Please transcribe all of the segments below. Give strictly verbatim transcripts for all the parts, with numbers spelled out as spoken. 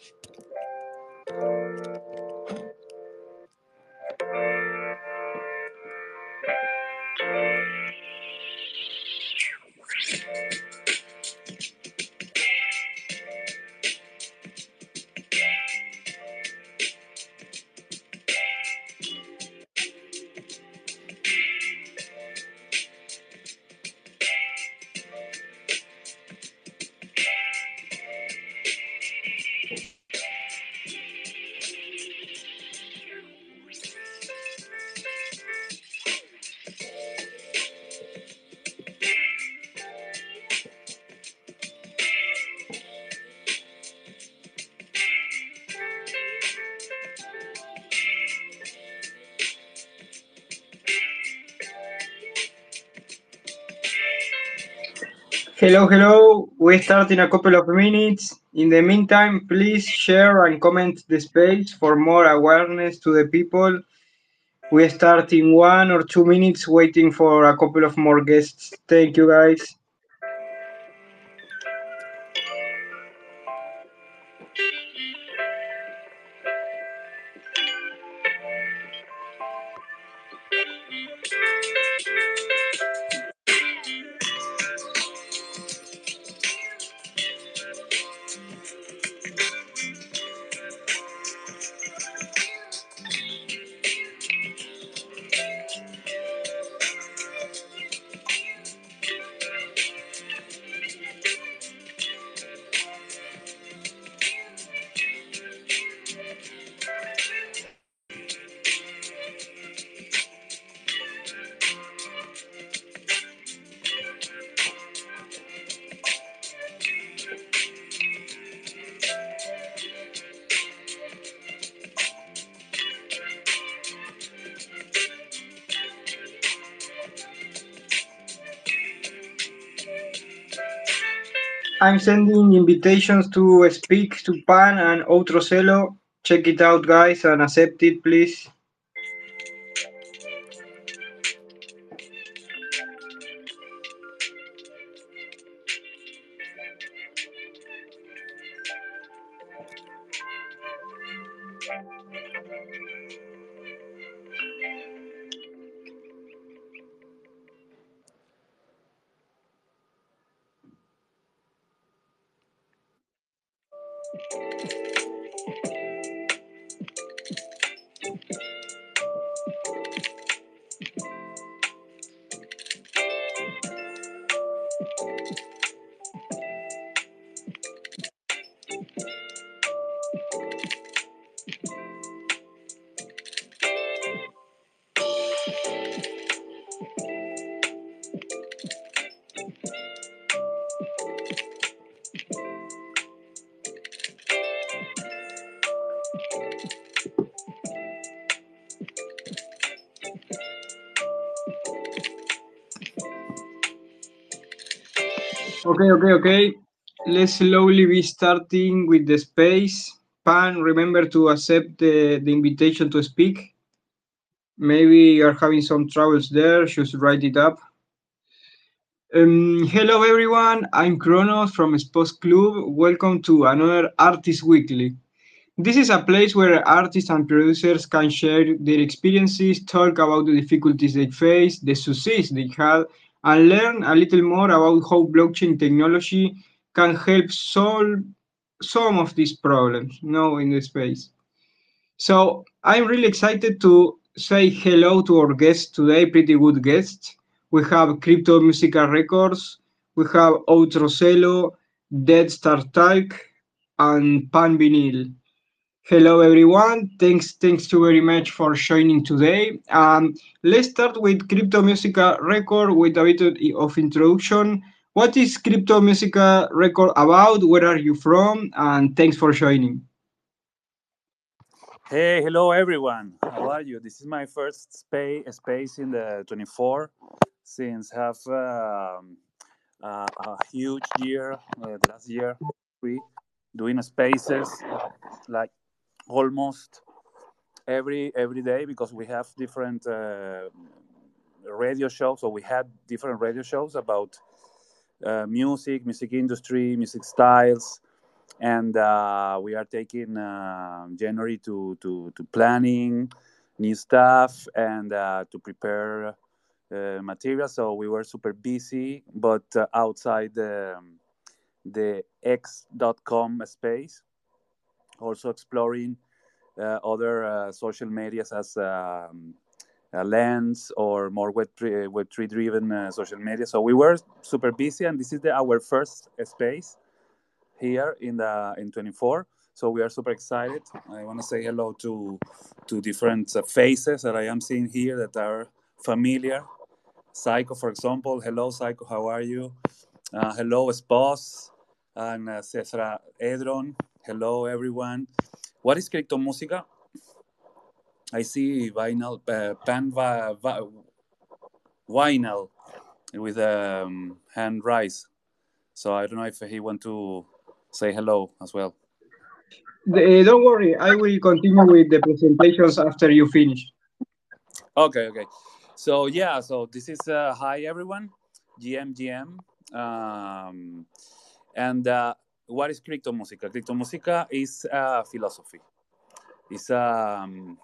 Hello, hello. We start in a couple of minutes. In the meantime, please share and comment the space for more awareness to the people. We start in one or two minutes, waiting for a couple of more guests. Thank you, guys. I'm sending invitations to speak to Pan and Outrocelo. Check it out, guys, and accept it, please. Okay, okay, okay. Let's slowly be starting with the space. Pan, remember to accept the, the invitation to speak. Maybe you're having some troubles there. Just write it up. Um, hello, everyone. I'm Kronos from Sports Club. Welcome to another Artist Weekly. This is a place where artists and producers can share their experiences, talk about the difficulties they face, the success they had, and learn a little more about how blockchain technology can help solve some of these problems, you know, in the space. So I'm really excited to say hello to our guests today, pretty good guests. We have Crypto Musical Records, we have Outrocelo, Dead Star Talk, and Pan Vinyl. Hello everyone. Thanks thanks you very much for joining today. Um, let's start with Crypto Musica Record with a bit of introduction. What is Crypto Musica Record about? Where are you from? And thanks for joining. Hey, hello everyone. How are you? This is my first space space in the twenty-four since have um, uh, a huge year uh, the last year we doing spaces like almost every every day because we have different uh, radio shows. So we had different radio shows about uh, music, music industry, music styles, and uh, we are taking uh, January to, to, to planning new stuff and uh, to prepare uh, material. So we were super busy, but uh, outside the, the X dot com space, also exploring uh, other uh, social medias as um, a Lens or more Web three, Web three driven uh, social media. So we were super busy, and this is the, our first space here in the in twenty-four. So we are super excited. I want to say hello to to different uh, faces that I am seeing here that are familiar. Psycho, for example. Hello, Psycho. How are you? Uh, hello, Spos and uh, Cesar Edron. Hello, everyone. What is Crypto Música? I see vinyl, uh, pan vi- vi- vinyl with um, hand rise. So I don't know if he want to say hello as well. The- don't worry, I will continue with the presentations after you finish. Okay, okay. So yeah, so this is uh, hi everyone, G M G M, um, and uh, what is Crypto Música? Crypto Música is a philosophy. It's a um,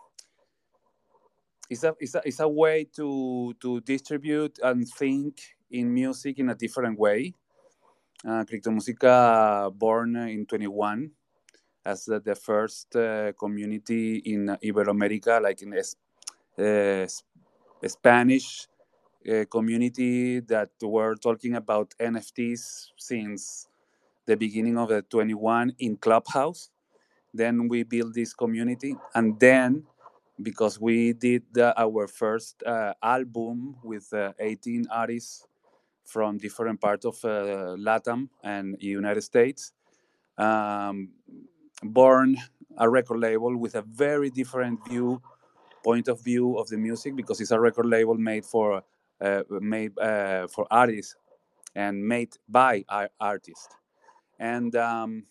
it's a, it's a it's a way to to distribute and think in music in a different way. Uh, Crypto Música born in twenty-one as the, the first uh, community in Iberoamerica, like in es- uh, Spanish uh, community that were talking about N F Ts since the beginning of the twenty-one in Clubhouse. Then we built this community, and then because we did the, our first uh, album with uh, eighteen artists from different parts of uh, Latam and United States, um, born a record label with a very different view point of view of the music, because it's a record label made for uh, made uh, for artists and made by artists. And um,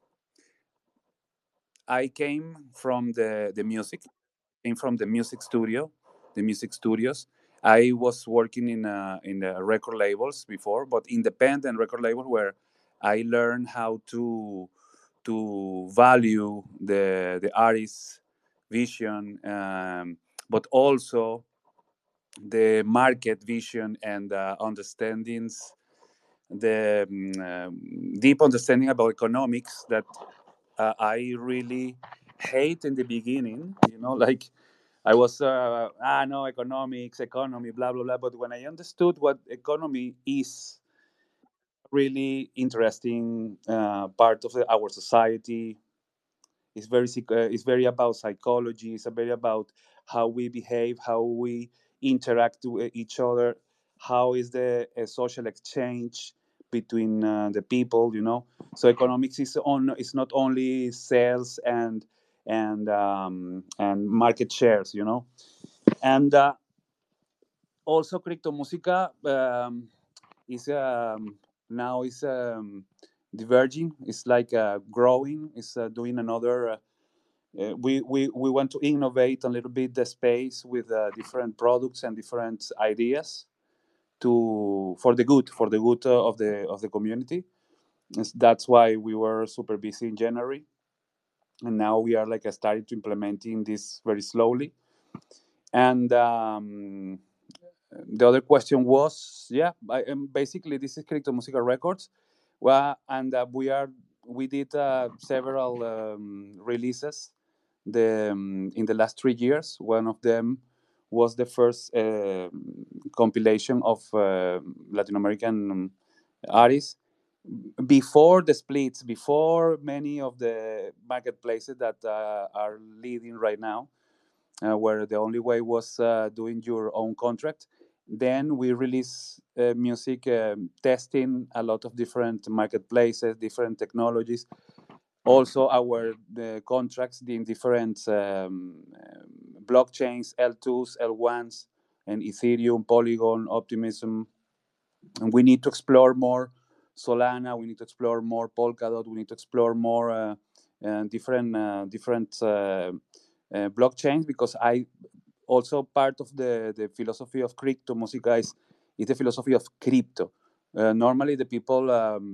I came from the the music, came from the music studio, the music studios. I was working in uh, in the record labels before, but independent record label where I learned how to to value the the artist's vision, um, but also the market vision and uh, understandings, the um, deep understanding about economics that uh, I really hate in the beginning. You know, like I was uh, ah no economics, economy, blah blah blah. But when I understood what economy is, really interesting uh, part of the, our society. It's very uh, it's very about psychology. It's very about how we behave, how we interact with each other, how is the uh, social exchange between uh, the people. You know, so economics is on. It's not only sales and and um, and market shares. You know, and uh, also Crypto Música um, is um, now is um, diverging. It's like uh, growing. It's uh, doing another. Uh, uh, we, we, we want to innovate a little bit the space with uh, different products and different ideas to for the good for the good uh, of the of the community. It's- that's why we were super busy in January, and now we are like uh, starting to implementing this very slowly. And um, the other question was, yeah, I, um, basically this is Crypto Musica Records. Well, and uh, we are we did uh, several um, releases the um, in the last three years. One of them was the first uh, compilation of uh, Latin American artists before the splits, before many of the marketplaces that uh, are leading right now, uh, where the only way was uh, doing your own contract. Then we release uh, music, um, testing a lot of different marketplaces, different technologies. Also, our the contracts in different um, um, blockchains, L twos, L ones, and Ethereum, Polygon, Optimism. And we need to explore more Solana. We need to explore more Polkadot. We need to explore more uh, uh, different uh, different uh, uh, blockchains, because I also part of the, the philosophy of Crypto Musica is, is the philosophy of crypto. Uh, normally, the people um,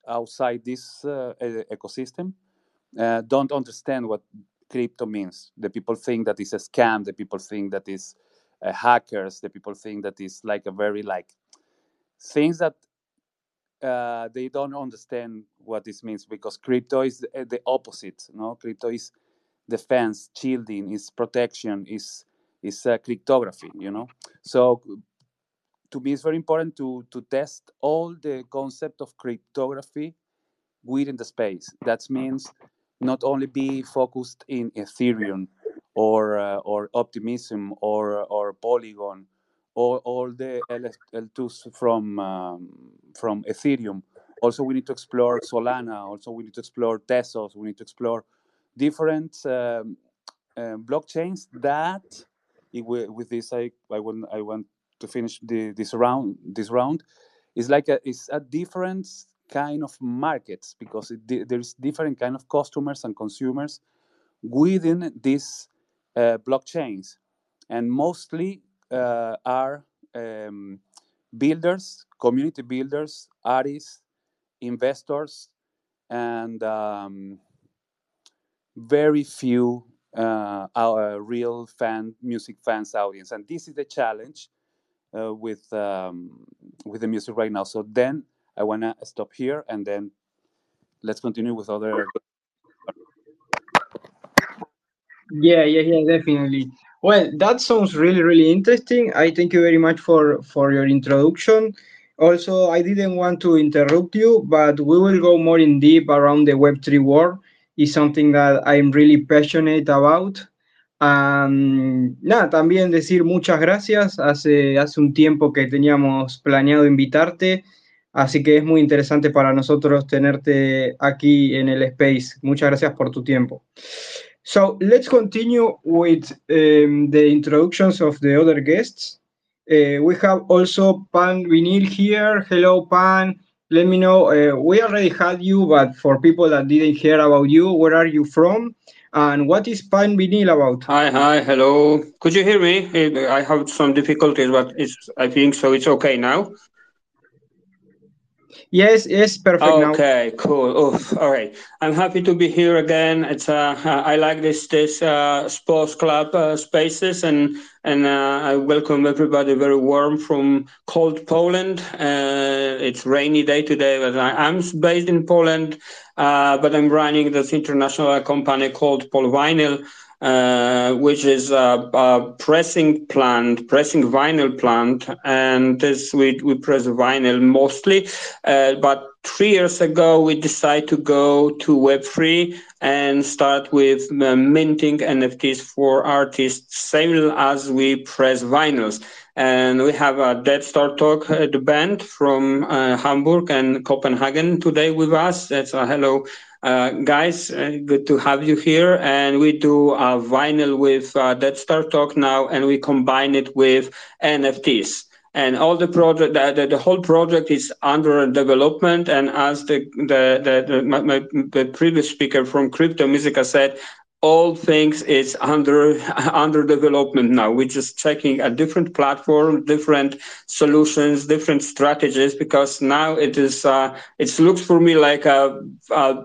outside this uh, e- ecosystem uh, don't understand what crypto means. The people think that it's a scam. The people think that is uh, hackers. The people think that is like a very like things that uh, they don't understand what this means, because crypto is the, the opposite. No, crypto is defense, shielding, is protection, is is uh, cryptography. You know, so to me it's very important to to test all the concept of cryptography within the space. That means not only be focused in Ethereum or uh, or Optimism or or Polygon or all the L twos from um, from Ethereum. Also, we need to explore Solana. Also, we need to explore Tezos. We need to explore different um, uh, blockchains that, it, with this, I I want I want to finish the, this round. This round is like a it's a different kind of markets, because it, there's different kind of customers and consumers within these uh, blockchains, and mostly uh, are um, builders, community builders, artists, investors, and um, very few uh, our real fan music fans audience. And this is the challenge uh, with um, with the music right now. So then I wanna stop here, and then let's continue with other. Yeah, yeah, yeah, definitely. Well, that sounds really, really interesting. I thank you very much for for your introduction. Also, I didn't want to interrupt you, but we will go more in deep around the Web three world. It's something that I'm really passionate about. Um, nada, también decir muchas gracias. Hace, hace un tiempo que teníamos planeado invitarte, así que es muy interesante para nosotros tenerte aquí en el Space. Muchas gracias por tu tiempo. So let's continue with um, the introductions of the other guests. Uh, we have also Pan Vinil here. Hello, Pan. Let me know. Uh, we already had you, but for people that didn't hear about you, where are you from? And what is Pan Vinil about? Hi, hi, hello. Could you hear me? Eh, I have some difficulties, but it's I think so. It's okay now. Yes, yes, perfect now. Okay, cool. Oh, all right. I'm happy to be here again. It's uh, I like this this uh, sports club uh, spaces, and and uh, I welcome everybody very warm from cold Poland. Uh, it's rainy day today, but I, I'm based in Poland, uh, but I'm running this international company called Polvinyl. Uh, which is a, a pressing plant, pressing vinyl plant, and this we we press vinyl mostly. Uh, but three years ago, we decided to go to Web three and start with uh, minting N F Ts for artists, same as we press vinyls. And we have a Dead Star Talk, uh, the band from uh, Hamburg and Copenhagen today with us. That's a hello. Uh, guys, uh, good to have you here. And we do a vinyl with uh, Dead Star Talk now, and we combine it with N F Ts. And all the project, the, the, the whole project is under development. And as the the the, the, my, my, the previous speaker from Crypto Musica said, all things is under under development now. We're just checking a different platform, different solutions, different strategies, because now it is uh, it looks for me like a, a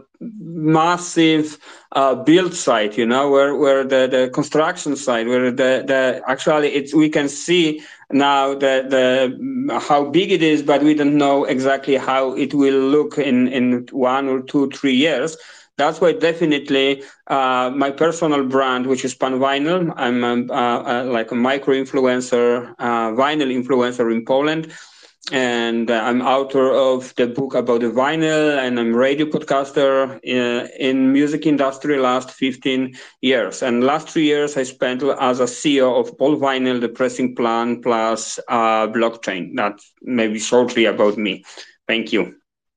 massive uh, build site, you know, where where the, the construction site, where the the actually it's we can see now the the how big it is, but we don't know exactly how it will look in in one or two three years. That's why definitely uh, my personal brand, which is Pan Vinyl, I'm a, uh, like a micro influencer, uh, vinyl influencer in Poland. And uh, I'm author of the book about the vinyl, and I'm radio podcaster in, in music industry last fifteen years. And last three years I spent as a C E O of Polvinyl, the pressing plant plus uh, blockchain. That's maybe shortly about me. Thank you.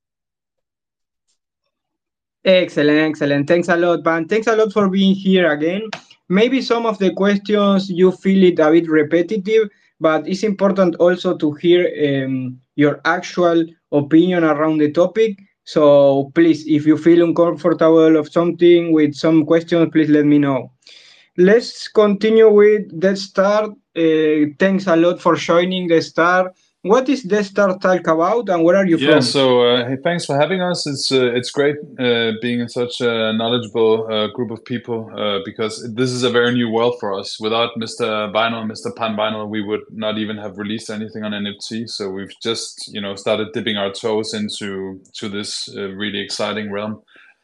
Excellent, excellent. Thanks a lot, Pan. Thanks a lot for being here again. Maybe some of the questions you feel it a bit repetitive, but it's important also to hear um, your actual opinion around the topic. So please, if you feel uncomfortable of something with some questions, please let me know. Let's continue with the start. Uh, thanks a lot for joining the start. What is Destar Talk about, and where are you Yeah, from? so uh, hey, thanks for having us. It's uh, it's great uh, being in such a knowledgeable uh, group of people uh, because this is a very new world for us. Without Mister Vinyl, Mister Pan Vinyl, we would not even have released anything on N F T. So we've just you know started dipping our toes into to this uh, really exciting realm.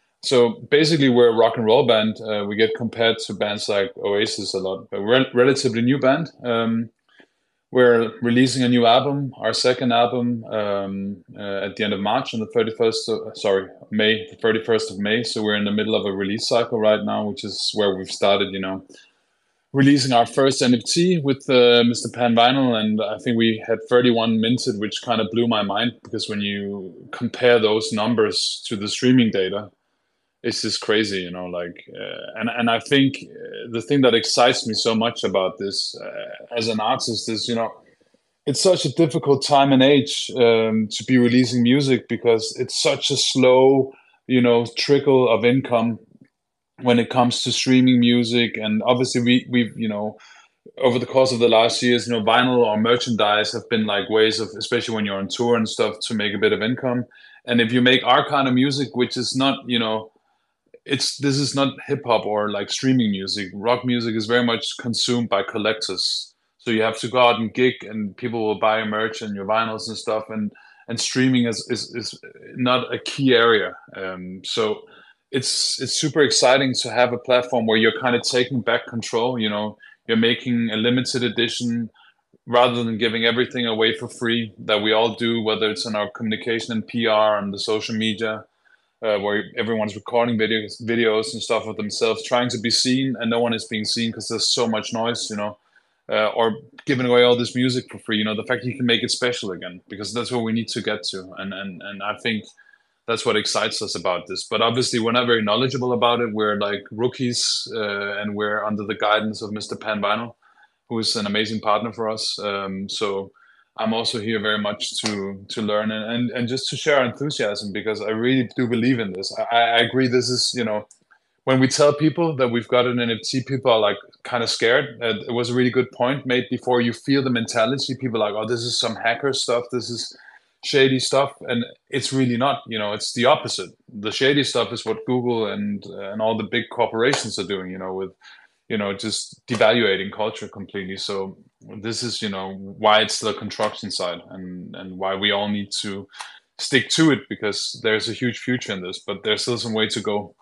So basically, we're a rock and roll band. Uh, we get compared to bands like Oasis a lot, but we're a relatively new band. Um, we're releasing a new album, our second album, um, uh, at the end of March on the thirty-first. Of, sorry, May, the thirty-first of May. So we're in the middle of a release cycle right now, which is where we've started, you know, releasing our first N F T with uh, Mister Pan Vinyl, and I think we had thirty-one minted, which kind of blew my mind because when you compare those numbers to the streaming data, it's just crazy, you know, like, uh, and, and I think uh, the thing that excites me so much about this uh, as an artist is, you know, it's such a difficult time and age um, to be releasing music because it's such a slow, you know, trickle of income when it comes to streaming music. And obviously we, we've, you know, over the course of the last years, you know, vinyl or merchandise have been like ways of, especially when you're on tour and stuff, to make a bit of income. And if you make our kind of music, which is not, you know, it's this is not hip hop or like streaming music. Rock music is very much consumed by collectors. So you have to go out and gig, and people will buy your merch and your vinyls and stuff. And and streaming is is, is not a key area. Um, so it's it's super exciting to have a platform where you're kind of taking back control. You know, you're making a limited edition rather than giving everything away for free that we all do, whether it's in our communication and P R and the social media uh, where everyone's recording videos, videos and stuff of themselves, trying to be seen, and no one is being seen because there's so much noise, you know, uh, or giving away all this music for free. You know, the fact you can make it special again, because that's what we need to get to, and and and I think that's what excites us about this. But obviously, we're not very knowledgeable about it. We're like rookies, uh, and we're under the guidance of Mister Pan Vinyl, who is an amazing partner for us. Um, so. I'm also here very much to to learn and, and, and just to share enthusiasm, because I really do believe in this. I, I agree. This is, you know, when we tell people that we've got an N F T, people are like kind of scared. Uh, it was a really good point made before. You feel the mentality. People are like, oh, this is some hacker stuff. This is shady stuff. And it's really not, you know, it's the opposite. The shady stuff is what Google and uh, and all the big corporations are doing, you know, with, you know, just devaluating culture completely. So this is, you know, why it's the construction side, and, and why we all need to stick to it, because there's a huge future in this, but there's still some way to go.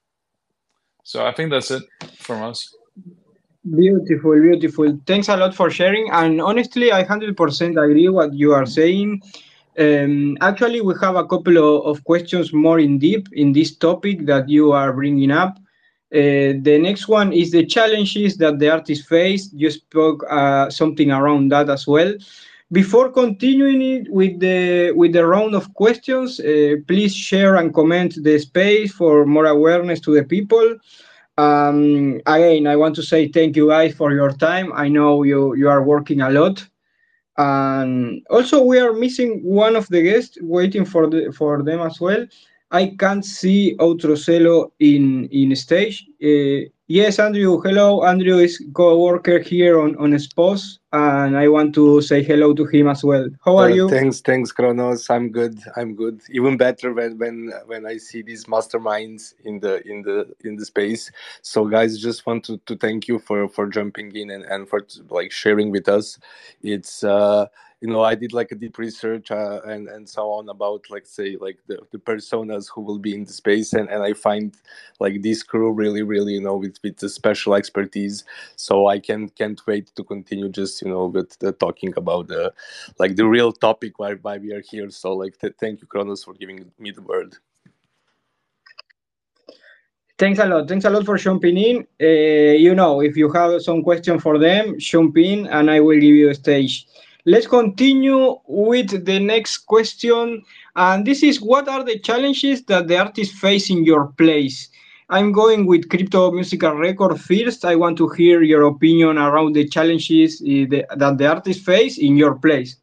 So I think that's it from us. Beautiful, beautiful. Thanks a lot for sharing. And honestly, I one hundred percent agree what you are saying. Um, actually, we have a couple of, of questions more in deep in this topic that you are bringing up. Uh, the next one is the challenges that the artists face. You spoke uh, something around that as well. Before continuing it with the with the round of questions, uh, please share and comment the space for more awareness to the people. Um, again, I want to say thank you guys for your time. I know you you are working a lot, and also we are missing one of the guests, waiting for the for them as well. I can't see Outrocelo in in stage. Uh, yes, Andrew. Hello, Andrew is co-worker here on on Spos, and I want to say hello to him as well. How are Uh, you? thanks, thanks, Kronos. I'm good. I'm good. Even better when when when I see these masterminds in the in the in the space. So, guys, just want to, to thank you for for jumping in and, and for like sharing with us. It's uh you know, I did like a deep research uh, and and so on about, like, say, like the, the personas who will be in the space, and, and I find like this crew really really, you know, with with the special expertise. So I can can't wait to continue just, you know, with the talking about the like the real topic why why we are here. So like th- thank you, Kronos, for giving me the word. Thanks a lot. Thanks a lot for jumping in. Uh, you know, if you have some question for them, jump in and I will give you a stage. Let's continue with the next question. And this is, what are the challenges that the artists face in your place? I'm going with Crypto Musical Record first. I want to hear your opinion around the challenges uh, the, that the artists face in your place.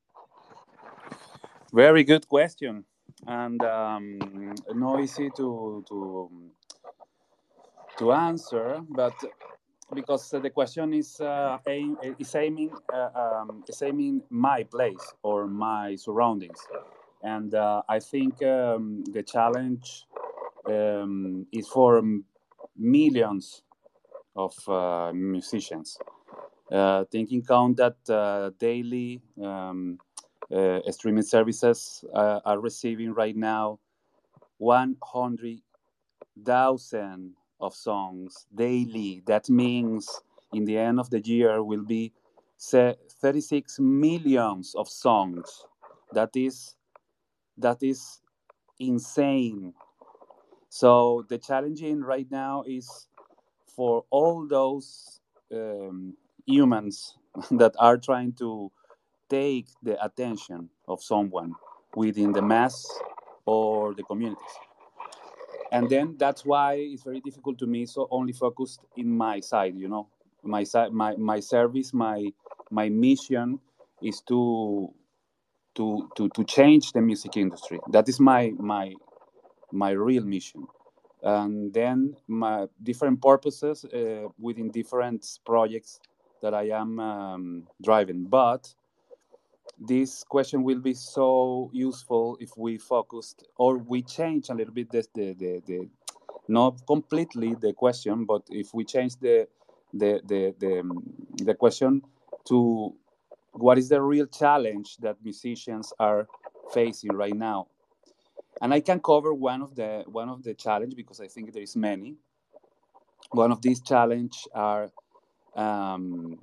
Very good question, and um, not easy to to to answer. But because uh, the question is uh, aim, is aiming uh, um, is aiming my place or my surroundings, and uh, I think um, the challenge um, is for m- millions of uh, musicians. Uh, taking count that uh, daily um, uh, streaming services uh, are receiving right now one hundred thousand of songs daily. That means in the end of the year will be se- thirty-six millions of songs. That is that is insane. So the challenging right now is for all those um, humans that are trying to take the attention of someone within the mass or the communities. And then that's why it's very difficult to me, so only focused in my side, you know, my side, my, my service, my my mission is to to to to change the music industry. That is my my my real mission. And then my different purposes uh, within different projects that I am um, driving. But this question will be so useful if we focused or we change a little bit the, the, the, the not completely the question, but if we change the the the the, um, the question to what is the real challenge that musicians are facing right now. And I can cover one of the one of the challenge because I think there is many. One of these challenge are um,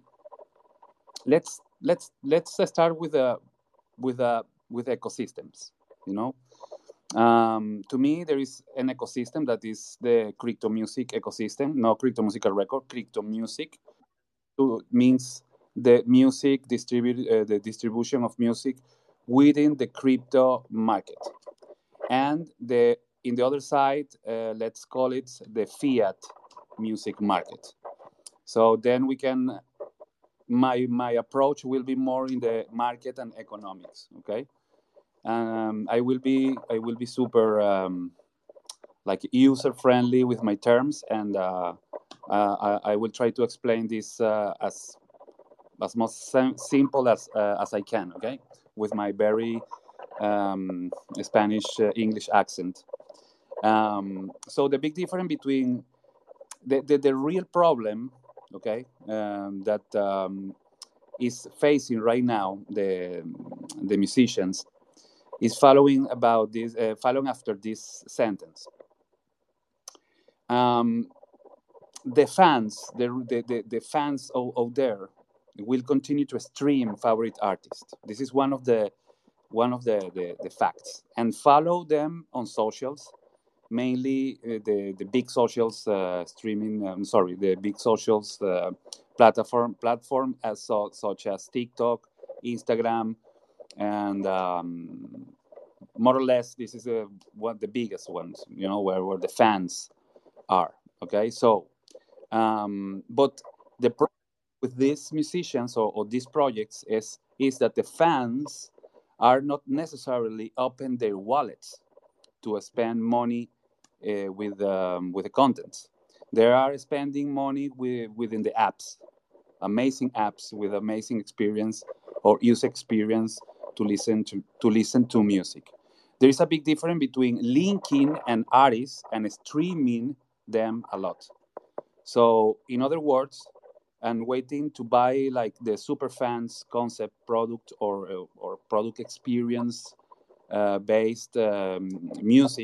let's let's let's start with a with a with ecosystems. You know, um, to me there is an ecosystem that is the crypto music ecosystem, no crypto musical record, crypto music. To, means the music distribute uh, the distribution of music within the crypto market. And the in the other side, uh, let's call it the fiat music market. So then we can my my approach will be more in the market and economics. Okay, um, I will be I will be super um, like user friendly with my terms, and uh, uh, I, I will try to explain this uh, as as most sim- simple as uh, as I can. Okay, with my very um, Spanish uh, English accent. Um, so the big difference between the, the, the real problem, okay, um, that um, is facing right now the the musicians is following about this, uh, following after this sentence. Um, the fans, the the, the, the fans out, out there will continue to stream favorite artists. This is one of the one of the, the, the facts, and follow them on socials, mainly uh, the the big socials uh, streaming. Um, sorry, the big socials uh, platform platform as so, such as TikTok, Instagram, and um, more or less this is uh, one of the biggest ones. You know where where the fans are. Okay, so um, but the problem with these musicians or, or these projects is is that the fans are not necessarily open their wallets to spend money uh, with um, with the contents. They are spending money with, within the apps, amazing apps with amazing experience or user experience to listen to to listen to music. There is a big difference between linking an artist and streaming them a lot. So, in other words, and waiting to buy like the super fans concept product or uh, or product experience uh, based um, music